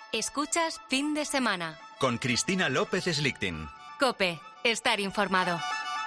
Escuchas Fin de Semana. Con Cristina López Slichting. COPE. Estar informado.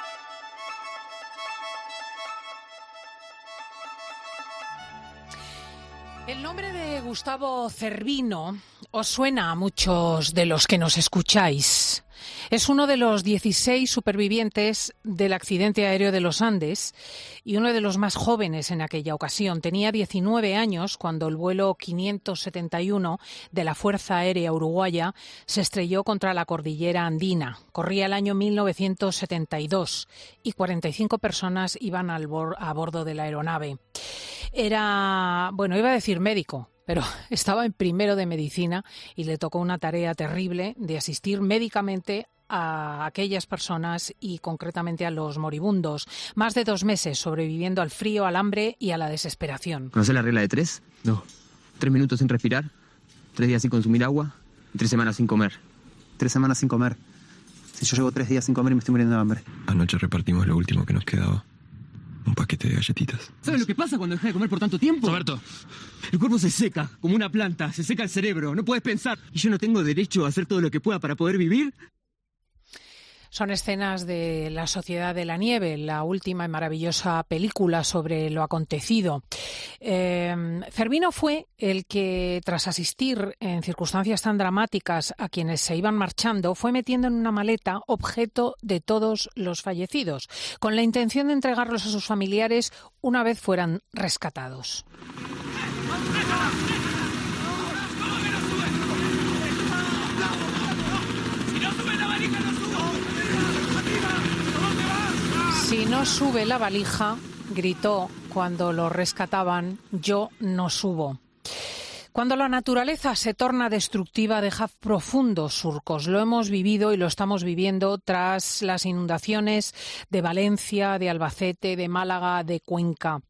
El nombre de Gustavo Cervino os suena a muchos de los que nos escucháis. Es uno de los 16 supervivientes del accidente aéreo de los Andes y uno de los más jóvenes en aquella ocasión. Tenía 19 años cuando el vuelo 571 de la Fuerza Aérea Uruguaya se estrelló contra la cordillera andina. Corría el año 1972 y 45 personas iban a bordo de la aeronave. Era, iba a decir médico, pero estaba en primero de medicina y le tocó una tarea terrible de asistir médicamente a aquellas personas y concretamente a los moribundos. Más de 2 meses sobreviviendo al frío, al hambre y a la desesperación. ¿Conoces la regla de 3? No. 3 minutos sin respirar, 3 días sin consumir agua y 3 semanas sin comer. 3 semanas sin comer. Si yo llevo 3 días sin comer y me estoy muriendo de hambre. Anoche repartimos lo último que nos quedaba. Un paquete de galletitas. ¿Sabes lo que pasa cuando dejas de comer por tanto tiempo? Roberto. El cuerpo se seca, como una planta, se seca el cerebro, no puedes pensar. ¿Y yo no tengo derecho a hacer todo lo que pueda para poder vivir? Son escenas de La Sociedad de la Nieve, la última y maravillosa película sobre lo acontecido. Cervino fue el que, tras asistir en circunstancias tan dramáticas a quienes se iban marchando, fue metiendo en una maleta objeto de todos los fallecidos, con la intención de entregarlos a sus familiares una vez fueran rescatados. Si no sube la valija, gritó cuando lo rescataban, yo no subo. Cuando la naturaleza se torna destructiva, deja profundos surcos. Lo hemos vivido y lo estamos viviendo tras las inundaciones de Valencia, de Albacete, de Málaga, de Cuenca.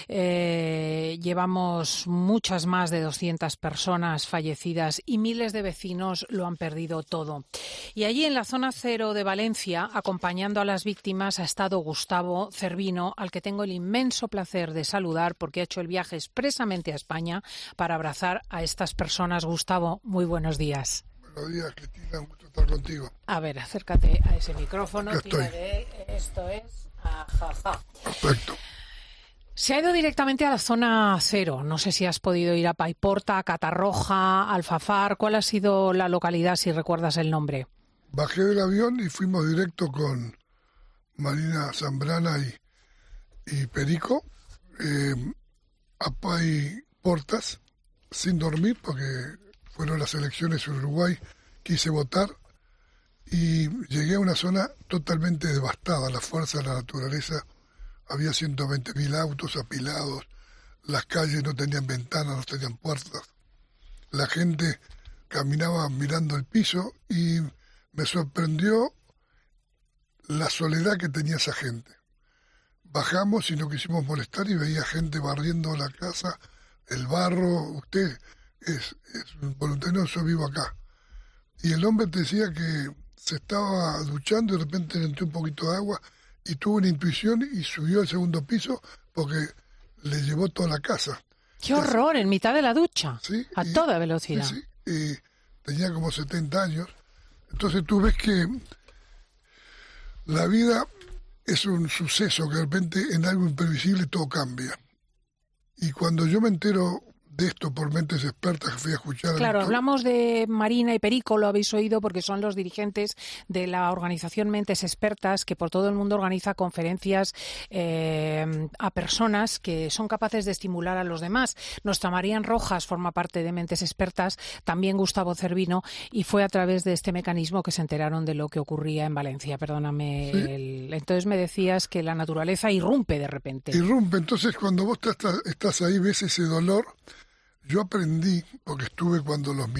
Llevamos muchas más de 200 personas fallecidas y miles de vecinos lo han perdido todo. Y allí en la zona cero de Valencia, acompañando a las víctimas, ha estado Gustavo Cervino, al que tengo el inmenso placer de saludar porque ha hecho el viaje expresamente a España para abrazar a estas personas. Gustavo, muy buenos días. Buenos días, Cristina, un gusto estar contigo. A ver, acércate a ese micrófono. Aquí estoy. Esto es ajaja. Perfecto. Se ha ido directamente a la zona cero. No sé si has podido ir a Paiporta, a Catarroja, Alfafar. ¿Cuál ha sido la localidad, si recuerdas el nombre? Bajé del avión y fuimos directo con Marina Zambrana y Perico a Paiportas, sin dormir, porque fueron las elecciones en Uruguay. Quise votar y llegué a una zona totalmente devastada. La fuerza de la naturaleza. Había 120.000 autos apilados, las calles no tenían ventanas, no tenían puertas. La gente caminaba mirando el piso y me sorprendió la soledad que tenía esa gente. Bajamos y no quisimos molestar y veía gente barriendo la casa, el barro. Usted es voluntario, yo vivo acá. Y el hombre te decía que se estaba duchando y de repente le entró un poquito de agua y tuvo una intuición y subió al segundo piso porque le llevó toda la casa. ¡Qué horror! En mitad de la ducha, ¿sí? A toda velocidad. Sí, y tenía como 70 años. Entonces tú ves que la vida es un suceso, que de repente en algo imprevisible todo cambia. Y cuando yo me entero de esto por mentes expertas que fui a escuchar... Claro, hablamos de Marina y Perico, lo habéis oído porque son los dirigentes de la organización Mentes Expertas, que por todo el mundo organiza conferencias a personas que son capaces de estimular a los demás. Nuestra María Rojas forma parte de Mentes Expertas, también Gustavo Cervino, y fue a través de este mecanismo que se enteraron de lo que ocurría en Valencia. Perdóname. Sí. Entonces me decías que la naturaleza irrumpe de repente. Irrumpe, entonces cuando vos estás ahí, ves ese dolor. Yo aprendí, porque estuve cuando los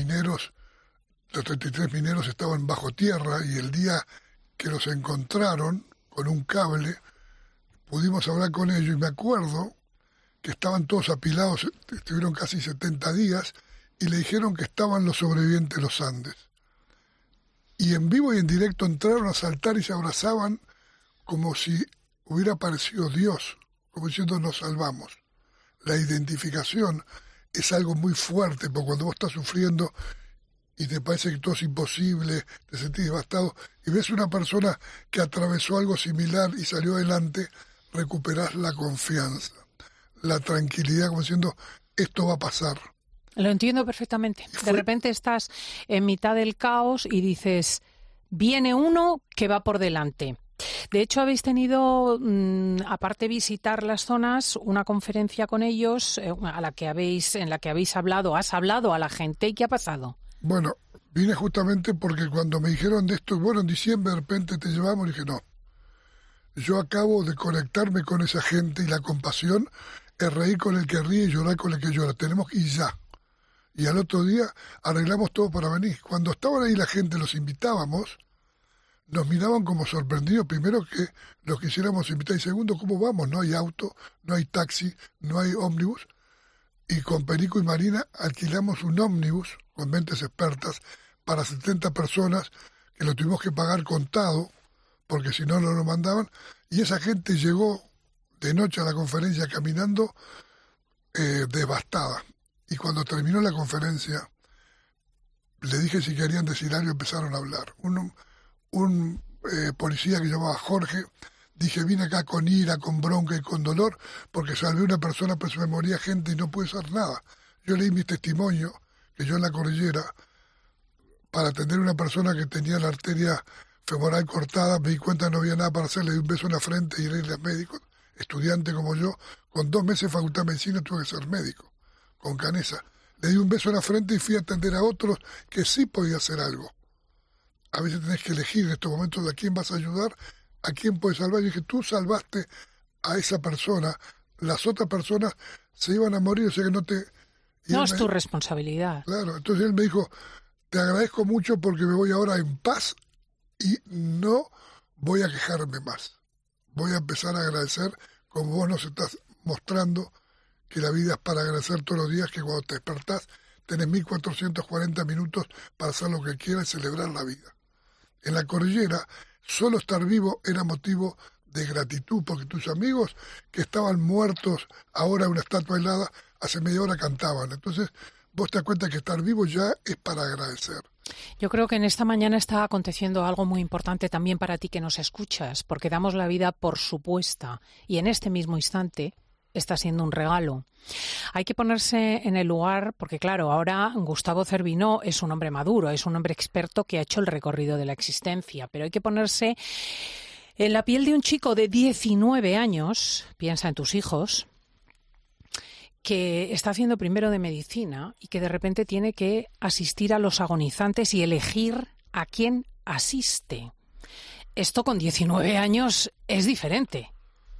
33 mineros estaban bajo tierra y el día que los encontraron con un cable, pudimos hablar con ellos y me acuerdo que estaban todos apilados, estuvieron casi 70 días y le dijeron que estaban los sobrevivientes de los Andes. Y en vivo y en directo entraron a saltar y se abrazaban como si hubiera aparecido Dios, como diciendo nos salvamos. La identificación es algo muy fuerte, porque cuando vos estás sufriendo y te parece que todo es imposible, te sentís devastado, y ves una persona que atravesó algo similar y salió adelante, recuperás la confianza, la tranquilidad, como diciendo, esto va a pasar. Lo entiendo perfectamente. De repente estás en mitad del caos y dices, viene uno que va por delante. De hecho, habéis tenido, aparte de visitar las zonas, una conferencia con ellos en la que habéis hablado. ¿Has hablado a la gente? ¿Y qué ha pasado? Bueno, vine justamente porque cuando me dijeron de esto, bueno, en diciembre de repente te llevamos, dije, no. Yo acabo de conectarme con esa gente y la compasión es reír con el que ríe y llorar con el que llora. Tenemos que ir ya. Y al otro día arreglamos todo para venir. Cuando estaban ahí la gente, los invitábamos, nos miraban como sorprendidos. Primero que los quisiéramos invitar y segundo, ¿cómo vamos? No hay auto, no hay taxi, no hay ómnibus. Y con Perico y Marina alquilamos un ómnibus con mentes expertas para 70 personas que lo tuvimos que pagar contado porque si no, no lo mandaban. Y esa gente llegó de noche a la conferencia caminando devastada. Y cuando terminó la conferencia, le dije si querían decir algo y empezaron a hablar. Un policía que llamaba Jorge, dije, vine acá con ira, con bronca y con dolor, porque salvé a una persona, pero se me moría gente y no pude hacer nada. Yo leí mi testimonio, que yo en la cordillera, para atender a una persona que tenía la arteria femoral cortada, me di cuenta que no había nada para hacer, le di un beso en la frente y era médico, estudiante como yo, con 2 meses de facultad de medicina tuve que ser médico. Con Canesa. Le di un beso en la frente y fui a atender a otros que sí podía hacer algo. A veces tenés que elegir en estos momentos a quién vas a ayudar, a quién puedes salvar. Y dije, tú salvaste a esa persona, las otras personas se iban a morir, o sea que no te... No es tu responsabilidad. Claro, entonces él me dijo, te agradezco mucho porque me voy ahora en paz y no voy a quejarme más. Voy a empezar a agradecer como vos nos estás mostrando que la vida es para agradecer todos los días, que cuando te despertás tenés 1440 minutos para hacer lo que quieras y celebrar la vida. En la cordillera, solo estar vivo era motivo de gratitud, porque tus amigos que estaban muertos, ahora una estatua helada, hace media hora cantaban. Entonces, vos te das cuenta que estar vivo ya es para agradecer. Yo creo que en esta mañana está aconteciendo algo muy importante también para ti que nos escuchas, porque damos la vida por supuesta y en este mismo instante está siendo un regalo. Hay que ponerse en el lugar, porque claro, ahora Gustavo Cervino es un hombre maduro, es un hombre experto que ha hecho el recorrido de la existencia, pero hay que ponerse en la piel de un chico de 19 años, piensa en tus hijos, que está haciendo primero de medicina y que de repente tiene que asistir a los agonizantes y elegir a quién asiste. Esto con 19 años es diferente.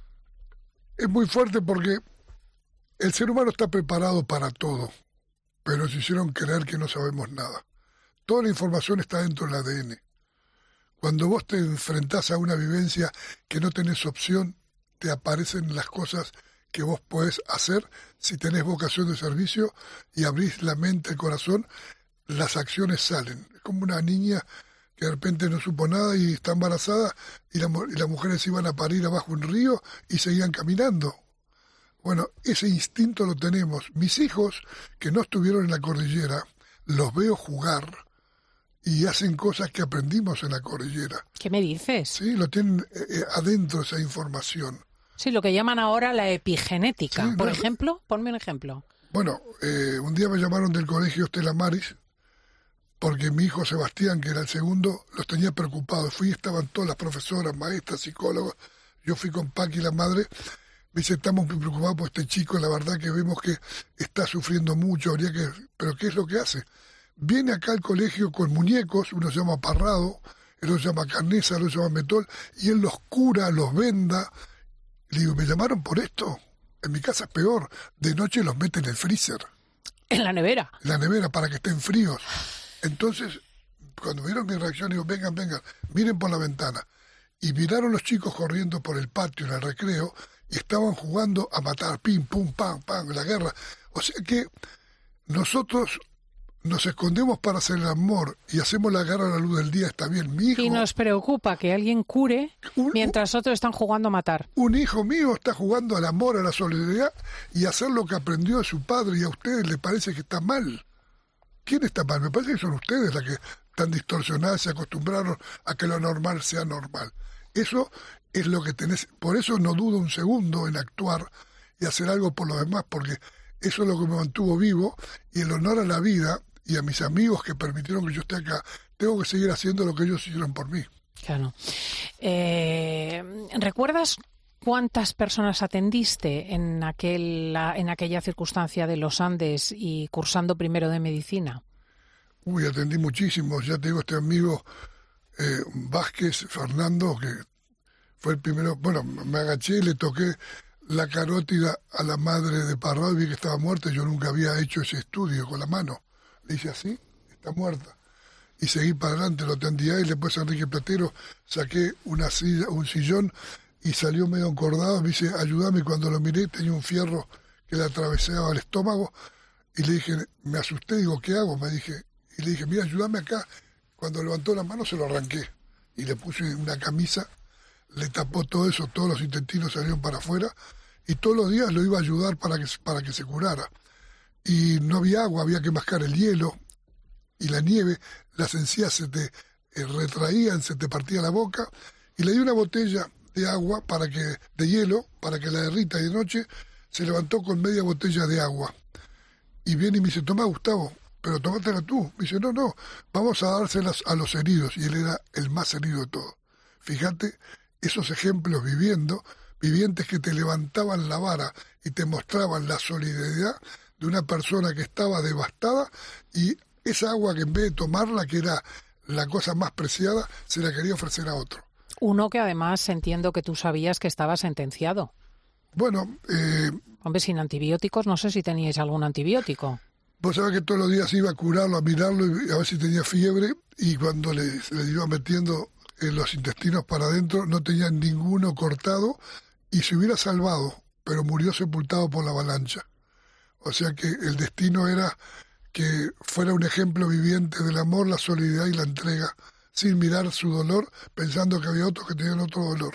Es muy fuerte porque el ser humano está preparado para todo, pero nos hicieron creer que no sabemos nada. Toda la información está dentro del ADN. Cuando vos te enfrentás a una vivencia que no tenés opción, te aparecen las cosas que vos podés hacer si tenés vocación de servicio y abrís la mente, el corazón, las acciones salen. Es como una niña que de repente no supo nada y está embarazada y las mujeres iban a parir abajo un río y seguían caminando. Bueno, ese instinto lo tenemos. Mis hijos, que no estuvieron en la cordillera, los veo jugar y hacen cosas que aprendimos en la cordillera. ¿Qué me dices? Sí, lo tienen adentro esa información. Sí, lo que llaman ahora la epigenética. Sí, Por no, ejemplo, ponme un ejemplo. Bueno, un día me llamaron del colegio Estela Maris porque mi hijo Sebastián, que era el segundo, los tenía preocupados. Fui y estaban todas las profesoras, maestras, psicólogas. Yo fui con Paqui, la madre. Me dice, estamos muy preocupados por este chico, la verdad que vemos que está sufriendo mucho, pero ¿qué es lo que hace? Viene acá al colegio con muñecos, uno se llama Parrado, él los llama Canesa, él los llama Metol, y él los cura, los venda. Le digo, ¿me llamaron por esto? En mi casa es peor, de noche los meten en el freezer. En la nevera. En la nevera, para que estén fríos. Entonces, cuando vieron mi reacción, digo, vengan, miren por la ventana. Y miraron los chicos corriendo por el patio en el recreo y estaban jugando a matar, pim, pum, pam, pam, la guerra. O sea que nosotros nos escondemos para hacer el amor y hacemos la guerra a la luz del día, está bien. Mi hijo, y nos preocupa que alguien cure mientras otros están jugando a matar. Un hijo mío está jugando al amor, a la solidaridad y a hacer lo que aprendió de su padre y a ustedes les parece que está mal. ¿quién está mal? Me parece que son ustedes las que están distorsionadas, se acostumbraron a que lo normal sea normal. Eso es lo que tenés, por eso no dudo un segundo en actuar y hacer algo por los demás, porque eso es lo que me mantuvo vivo, y el honor a la vida y a mis amigos que permitieron que yo esté acá, tengo que seguir haciendo lo que ellos hicieron por mí. Claro. ¿Recuerdas cuántas personas atendiste en aquella circunstancia de los Andes y cursando primero de medicina? Atendí muchísimos. Ya te digo, este amigo Vázquez, Fernando, que fue el primero. Bueno, me agaché y le toqué la carótida a la madre de Parrado y vi que estaba muerta. Yo nunca había hecho ese estudio con la mano. Le hice así, está muerta. Y seguí para adelante, lo atendí a él. Después a Enrique Platero saqué una silla, un sillón, y salió medio encordado. Me dice, ayúdame. Cuando lo miré tenía un fierro que le atravesaba el estómago. Y le dije, me asusté, digo, ¿qué hago? Y le dije, mira, ayúdame acá. Cuando levantó la mano se lo arranqué. Y le puse una camisa, le tapó todo eso, todos los intestinos salieron para afuera. Y todos los días lo iba a ayudar para que se curara. Y no había agua, había que mascar el hielo y la nieve. Las encías se te retraían, se te partía la boca. Y le di una botella de agua de hielo para que la derrita, y de noche se levantó con media botella de agua. Y viene y me dice, toma, Gustavo, pero tómatela tú. Me dice, no, vamos a dárselas a los heridos. Y él era el más herido de todos. Fíjate, esos ejemplos vivientes que te levantaban la vara y te mostraban la solidaridad de una persona que estaba devastada, y esa agua que en vez de tomarla, que era la cosa más preciada, se la quería ofrecer a otro. Uno que además entiendo que tú sabías que estaba sentenciado. Bueno, hombre, sin antibióticos, no sé si teníais algún antibiótico. Vos sabés que todos los días iba a curarlo, a mirarlo y a ver si tenía fiebre, y cuando le iba metiendo los intestinos para adentro no tenía ninguno cortado, y se hubiera salvado, pero murió sepultado por la avalancha. O sea que el destino era que fuera un ejemplo viviente del amor, la solidaridad y la entrega, sin mirar su dolor, pensando que había otros que tenían otro dolor.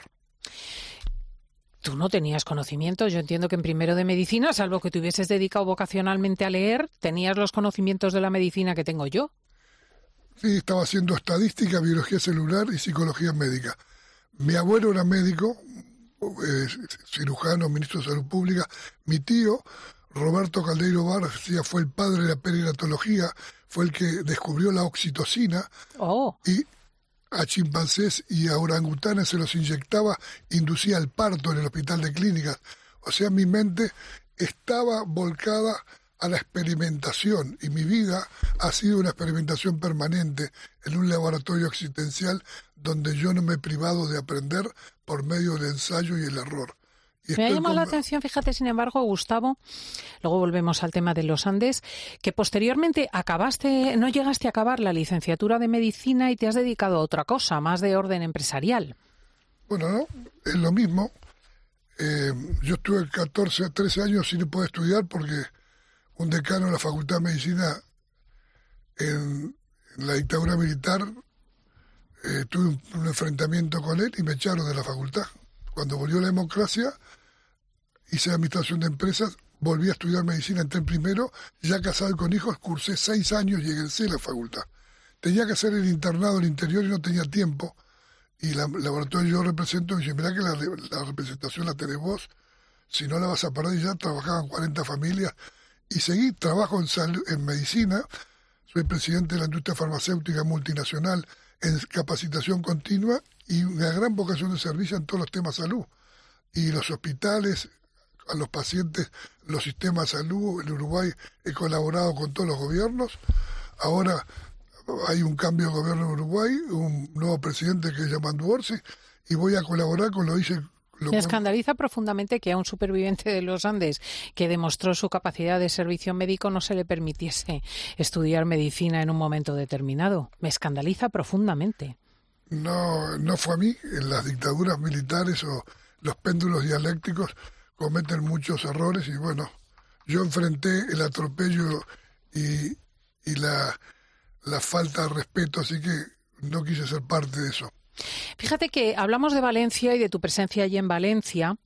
Tú no tenías conocimientos. Yo entiendo que en primero de medicina, salvo que te hubieses dedicado vocacionalmente a leer, tenías los conocimientos de la medicina que tengo yo. Sí, estaba haciendo estadística, biología celular y psicología médica. Mi abuelo era médico, cirujano, ministro de Salud Pública. Mi tío, Roberto Caldeiro García, fue el padre de la perinatología, fue el que descubrió la oxitocina. Y a chimpancés y a orangutanes se los inyectaba, inducía el parto en el hospital de clínicas. O sea, mi mente estaba volcada a la experimentación, y mi vida ha sido una experimentación permanente en un laboratorio existencial donde yo no me he privado de aprender por medio del ensayo y el error. Me ha llamado la atención, fíjate, sin embargo, Gustavo, luego volvemos al tema de los Andes, que posteriormente no llegaste a acabar la licenciatura de medicina y te has dedicado a otra cosa, más de orden empresarial. Bueno, no, es lo mismo. Yo estuve 13 años sin poder estudiar porque un decano de la Facultad de Medicina en la dictadura militar, tuve un enfrentamiento con él y me echaron de la facultad. Cuando volvió la democracia, hice administración de empresas, volví a estudiar medicina, entré en primero, ya casado y con hijos, cursé 6 años y egresé a la facultad. Tenía que hacer el internado en el interior y no tenía tiempo. Y la laboratorio yo represento, y dice, mirá que la representación la tenés vos, si no la vas a perder. Y ya trabajaban 40 familias. Y seguí, trabajo en medicina, soy presidente de la industria farmacéutica multinacional en capacitación continua y una gran vocación de servicio en todos los temas de salud. Y los hospitales, a los pacientes, los sistemas de salud. En Uruguay he colaborado con todos los gobiernos. Ahora hay un cambio de gobierno en Uruguay, un nuevo presidente que se llama Duorsi, y voy a colaborar con lo que hice. Me escandaliza profundamente que a un superviviente de los Andes que demostró su capacidad de servicio médico no se le permitiese estudiar medicina en un momento determinado. Me escandaliza profundamente. No fue a mí. En las dictaduras militares o los péndulos dialécticos cometen muchos errores, y bueno, yo enfrenté el atropello y la falta de respeto, así que no quise ser parte de eso. Fíjate que hablamos de Valencia y de tu presencia allí en Valencia,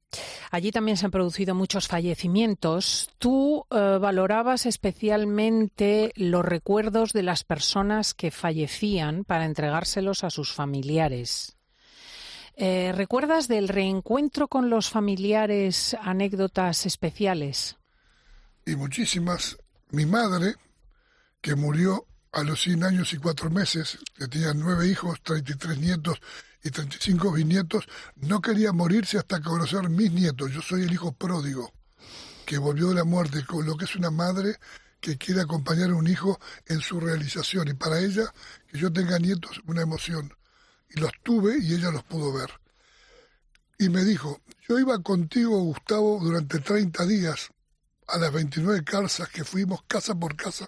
Allí también se han producido muchos fallecimientos. Tú valorabas especialmente los recuerdos de las personas que fallecían para entregárselos a sus familiares. ¿Recuerdas del reencuentro con los familiares anécdotas especiales? Y muchísimas. Mi madre, que murió a los 100 años y 4 meses, que tenía 9 hijos, 33 nietos y 35 bisnietos, no quería morirse hasta conocer mis nietos. Yo soy el hijo pródigo, que volvió de la muerte, con lo que es una madre que quiere acompañar a un hijo en su realización. Y para ella, que yo tenga nietos, una emoción. Y los tuve y ella los pudo ver. Y me dijo, yo iba contigo, Gustavo, durante 30 días a las 29 casas que fuimos casa por casa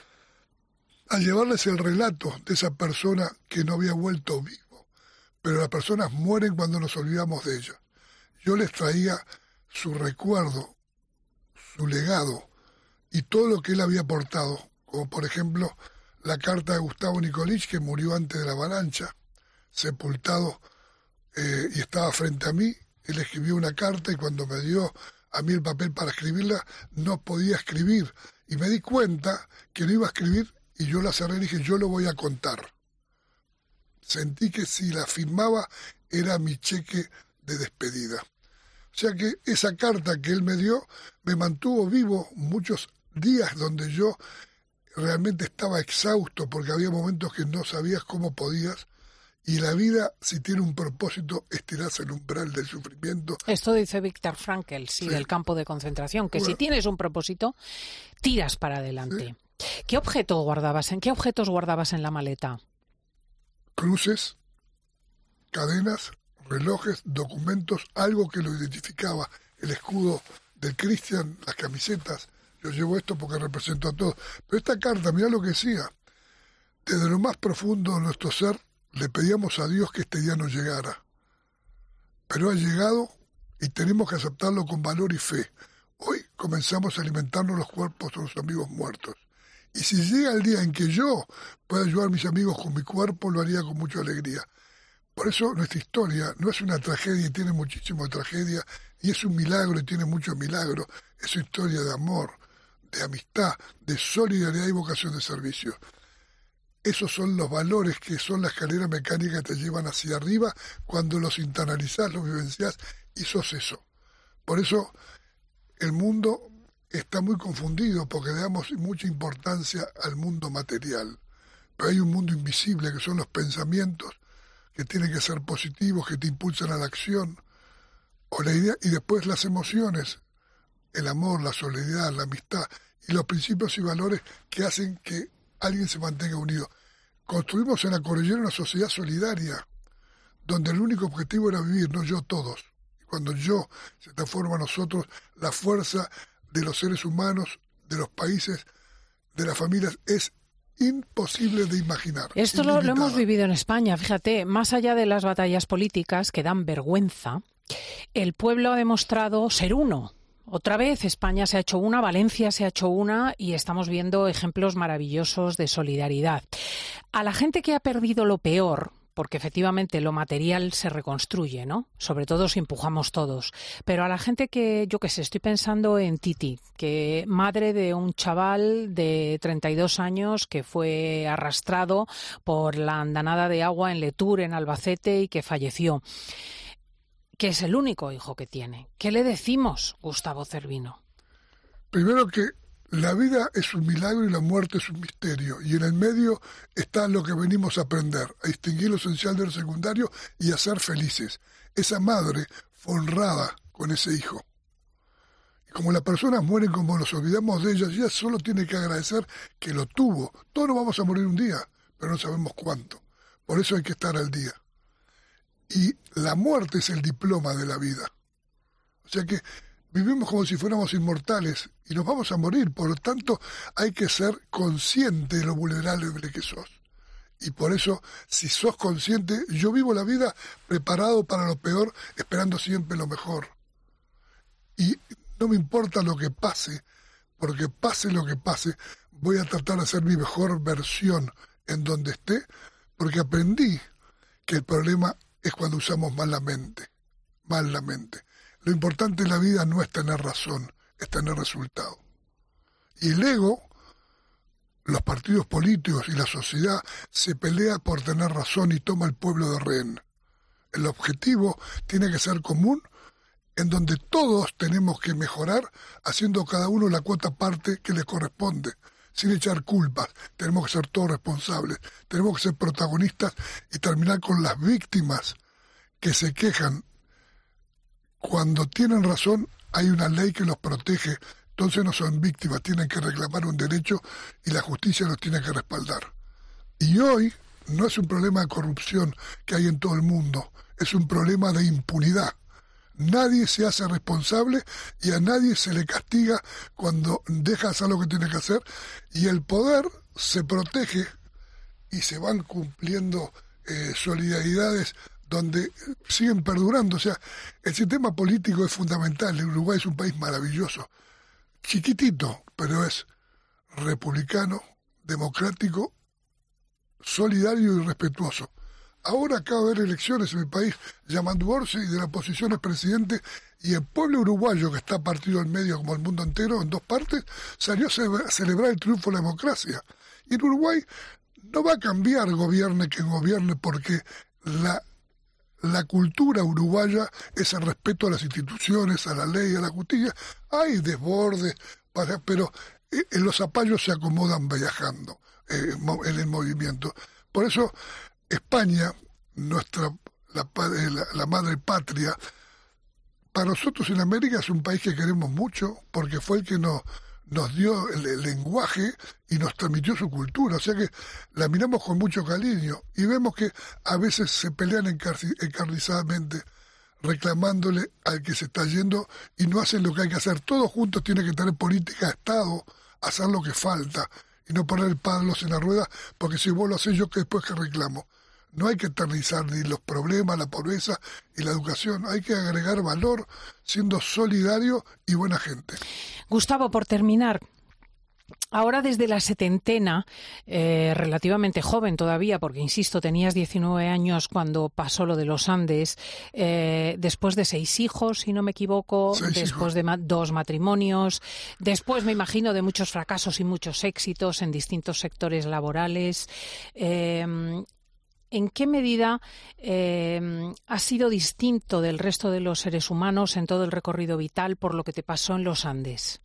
a llevarles el relato de esa persona que no había vuelto vivo. Pero las personas mueren cuando nos olvidamos de ellas. Yo les traía su recuerdo, su legado y todo lo que él había aportado, como por ejemplo la carta de Gustavo Nicolich, que murió antes de la avalancha, sepultado, y estaba frente a mí. Él escribió una carta y cuando me dio a mí el papel para escribirla, no podía escribir. Y me di cuenta que no iba a escribir y yo la cerré y dije, yo lo voy a contar. Sentí que si la firmaba era mi cheque de despedida. O sea que esa carta que él me dio me mantuvo vivo muchos días donde yo realmente estaba exhausto porque había momentos que no sabías cómo podías. Y la vida, si tiene un propósito, estirarse el umbral del sufrimiento. Esto dice Viktor Frankl, sí, del campo de concentración, que bueno, si tienes un propósito, tiras para adelante. Sí. ¿Qué objetos guardabas en la maleta? Cruces, cadenas, relojes, documentos, algo que lo identificaba. El escudo del Christian, las camisetas. Yo llevo esto porque represento a todos. Pero esta carta, mirá lo que decía. Desde lo más profundo de nuestro ser, le pedíamos a Dios que este día no llegara. Pero ha llegado y tenemos que aceptarlo con valor y fe. Hoy comenzamos a alimentarnos los cuerpos de los amigos muertos. Y si llega el día en que yo pueda ayudar a mis amigos con mi cuerpo, lo haría con mucha alegría. Por eso nuestra historia no es una tragedia y tiene muchísima tragedia, y es un milagro y tiene mucho milagro. Es una historia de amor, de amistad, de solidaridad y vocación de servicio. Esos son los valores que son la escalera mecánica que te llevan hacia arriba cuando los internalizás, los vivenciás y sos eso. Por eso el mundo está muy confundido porque le damos mucha importancia al mundo material. Pero hay un mundo invisible que son los pensamientos que tienen que ser positivos, que te impulsan a la acción o la idea, y después las emociones, el amor, la solidaridad, la amistad y los principios y valores que hacen que alguien se mantenga unido. Construimos en la cordillera una sociedad solidaria, donde el único objetivo era vivir, no yo, todos. Y cuando yo se transforma en nosotros, la fuerza de los seres humanos, de los países, de las familias, es imposible de imaginar. Esto lo hemos vivido en España, fíjate, más allá de las batallas políticas que dan vergüenza, el pueblo ha demostrado ser uno. Otra vez España se ha hecho una, Valencia se ha hecho una y estamos viendo ejemplos maravillosos de solidaridad. A la gente que ha perdido lo peor, porque efectivamente lo material se reconstruye, ¿no? Sobre todo si empujamos todos. Pero a la gente que, yo qué sé, estoy pensando en Titi, que madre de un chaval de 32 años que fue arrastrado por la andanada de agua en Letur, en Albacete, y que falleció. Que es el único hijo que tiene. ¿Qué le decimos, Gustavo Cervino? Primero que la vida es un milagro y la muerte es un misterio. Y en el medio está lo que venimos a aprender, a distinguir lo esencial de lo secundario y a ser felices. Esa madre fue honrada con ese hijo. Y como las personas mueren como nos olvidamos de ellas, ella solo tiene que agradecer que lo tuvo. Todos nos vamos a morir un día, pero no sabemos cuánto. Por eso hay que estar al día. Y la muerte es el diploma de la vida. O sea que vivimos como si fuéramos inmortales y nos vamos a morir. Por lo tanto, hay que ser consciente de lo vulnerable que sos. Y por eso, si sos consciente, yo vivo la vida preparado para lo peor, esperando siempre lo mejor. Y no me importa lo que pase, porque pase lo que pase, voy a tratar de hacer mi mejor versión en donde esté, porque aprendí que el problema es cuando usamos mal la mente. Lo importante en la vida no es tener razón, es tener resultado. Y el ego, los partidos políticos y la sociedad se pelea por tener razón y toma el pueblo de rehén. El objetivo tiene que ser común, en donde todos tenemos que mejorar haciendo cada uno la cuota parte que le corresponde, sin echar culpas. Tenemos que ser todos responsables, tenemos que ser protagonistas y terminar con las víctimas que se quejan. Cuando tienen razón, hay una ley que los protege, entonces no son víctimas, tienen que reclamar un derecho y la justicia los tiene que respaldar. Y hoy no es un problema de corrupción que hay en todo el mundo, es un problema de impunidad. Nadie se hace responsable y a nadie se le castiga cuando deja hacer lo que tiene que hacer, y el poder se protege y se van cumpliendo solidaridades donde siguen perdurando. O sea, el sistema político es fundamental. El Uruguay es un país maravilloso, chiquitito, pero es republicano, democrático, solidario y respetuoso. Ahora acaba de haber elecciones en mi país, Yamandu Orsi de la oposición es presidente, y el pueblo uruguayo, que está partido en medio como el mundo entero, en dos partes, salió a celebrar el triunfo de la democracia. Y en Uruguay no va a cambiar gobierne quien gobierne, porque la cultura uruguaya es el respeto a las instituciones, a la ley, a la justicia. Hay desbordes, pero los zapallos se acomodan viajando en el movimiento. Por eso España, la madre patria, para nosotros en América es un país que queremos mucho, porque fue el que nos dio el lenguaje y nos transmitió su cultura. O sea que la miramos con mucho cariño y vemos que a veces se pelean encarnizadamente reclamándole al que se está yendo y no hacen lo que hay que hacer. Todos juntos tienen que tener política de Estado, hacer lo que falta y no poner palos en la rueda, porque si vos lo haces yo, que después que reclamo. No hay que eternizar ni los problemas, la pobreza y la educación. Hay que agregar valor siendo solidario y buena gente. Gustavo, por terminar, ahora desde la setentena, relativamente joven todavía, porque insisto, tenías 19 años cuando pasó lo de los Andes, después de 6 hijos, si no me equivoco, después de 2 matrimonios, después me imagino de muchos fracasos y muchos éxitos en distintos sectores laborales. ¿En qué medida has sido distinto del resto de los seres humanos en todo el recorrido vital por lo que te pasó en los Andes?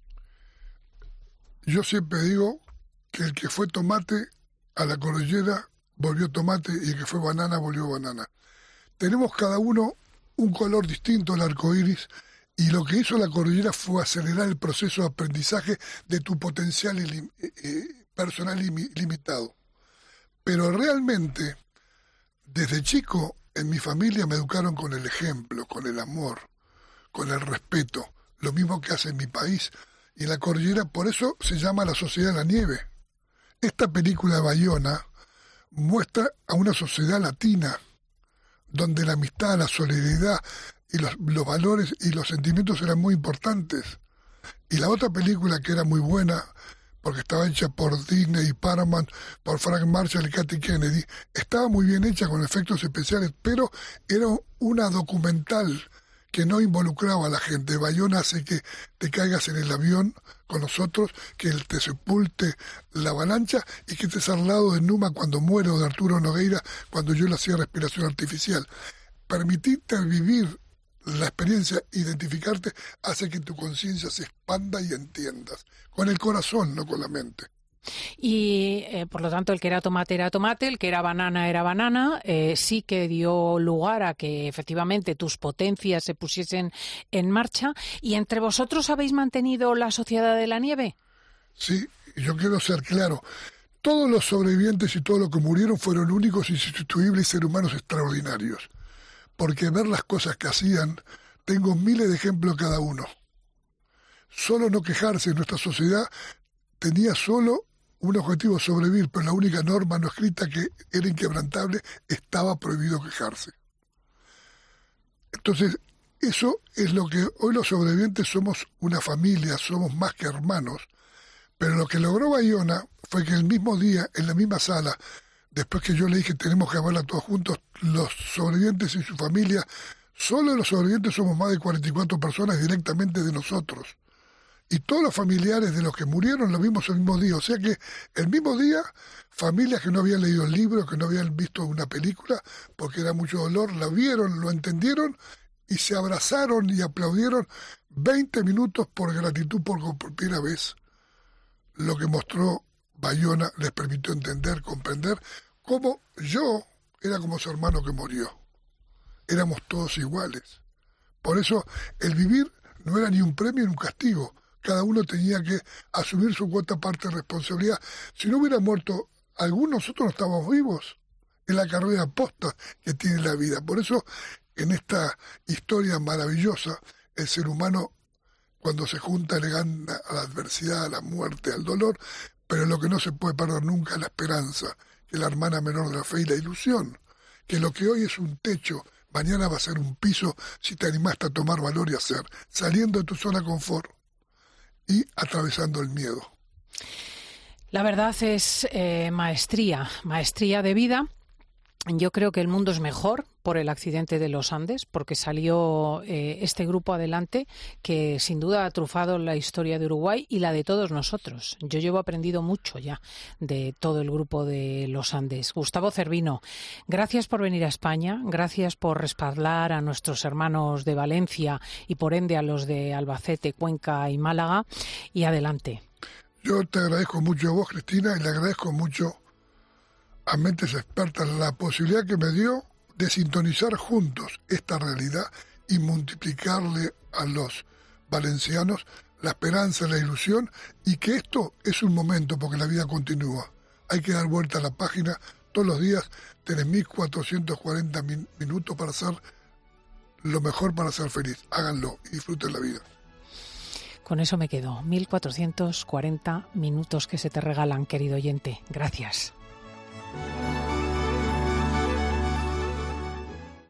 Yo siempre digo que el que fue tomate a la cordillera volvió tomate y el que fue banana volvió banana. Tenemos cada uno un color distinto, el arco iris, y lo que hizo la cordillera fue acelerar el proceso de aprendizaje de tu potencial personal limitado. Pero realmente, desde chico, en mi familia me educaron con el ejemplo, con el amor, con el respeto, lo mismo que hace en mi país. Y en la cordillera, por eso se llama La Sociedad de la Nieve. Esta película de Bayona muestra a una sociedad latina, donde la amistad, la solidaridad y los valores y los sentimientos eran muy importantes. Y la otra película que era muy buena, porque estaba hecha por Disney y Paramount, por Frank Marshall y Katy Kennedy, estaba muy bien hecha con efectos especiales, pero era una documental que no involucraba a la gente. Bayona hace que te caigas en el avión con nosotros, que te sepulte la avalancha y que estés al lado de Numa cuando muere, o de Arturo Nogueira cuando yo le hacía respiración artificial. Permitirte vivir la experiencia, identificarte, hace que tu conciencia se expanda y entiendas. Con el corazón, no con la mente. Y, por lo tanto, el que era tomate, el que era banana, sí que dio lugar a que efectivamente tus potencias se pusiesen en marcha. ¿Y entre vosotros habéis mantenido la Sociedad de la Nieve? Sí, yo quiero ser claro. Todos los sobrevivientes y todos los que murieron fueron únicos, insustituibles seres humanos extraordinarios. Porque ver las cosas que hacían, tengo miles de ejemplos cada uno. Solo no quejarse. En nuestra sociedad tenía solo un objetivo: sobrevivir, pero la única norma no escrita, que era inquebrantable, estaba prohibido quejarse. Entonces, eso es lo que hoy los sobrevivientes somos: una familia, somos más que hermanos. Pero lo que logró Bayona fue que el mismo día, en la misma sala, después que yo le dije tenemos que hablar todos juntos, los sobrevivientes y su familia Solo los sobrevivientes somos más de 44 personas directamente de nosotros. Y todos los familiares de los que murieron lo vimos el mismo día. O sea que el mismo día, familias que no habían leído el libro, que no habían visto una película, porque era mucho dolor, la vieron, lo entendieron y se abrazaron y aplaudieron 20 minutos por gratitud por primera vez. Lo que mostró Bayona les permitió entender, comprender cómo yo era como su hermano que murió. Éramos todos iguales. Por eso el vivir no era ni un premio ni un castigo. Cada uno tenía que asumir su cuota parte de responsabilidad. Si no hubiera muerto alguno, nosotros no estábamos vivos. Es la carrera posta que tiene la vida. Por eso, en esta historia maravillosa, el ser humano, cuando se junta, le gana a la adversidad, a la muerte, al dolor, pero lo que no se puede perder nunca es la esperanza, que es la hermana menor de la fe y la ilusión, que lo que hoy es un techo, mañana va a ser un piso si te animaste a tomar valor y hacer, saliendo de tu zona de confort y atravesando el miedo. La verdad es maestría de vida. Yo creo que el mundo es mejor por el accidente de los Andes, porque salió este grupo adelante que sin duda ha trufado la historia de Uruguay y la de todos nosotros. Yo llevo aprendido mucho ya de todo el grupo de los Andes. Gustavo Cervino, gracias por venir a España, gracias por respaldar a nuestros hermanos de Valencia y por ende a los de Albacete, Cuenca y Málaga. Y adelante. Yo te agradezco mucho a vos, Cristina, y le agradezco mucho a Mentes Expertas la posibilidad que me dio de sintonizar juntos esta realidad y multiplicarle a los valencianos la esperanza, la ilusión, y que esto es un momento porque la vida continúa. Hay que dar vuelta a la página todos los días. Tenés 1440 minutos para hacer lo mejor para ser feliz. Háganlo y disfruten la vida. Con eso me quedo. 1440 minutos que se te regalan, querido oyente. Gracias.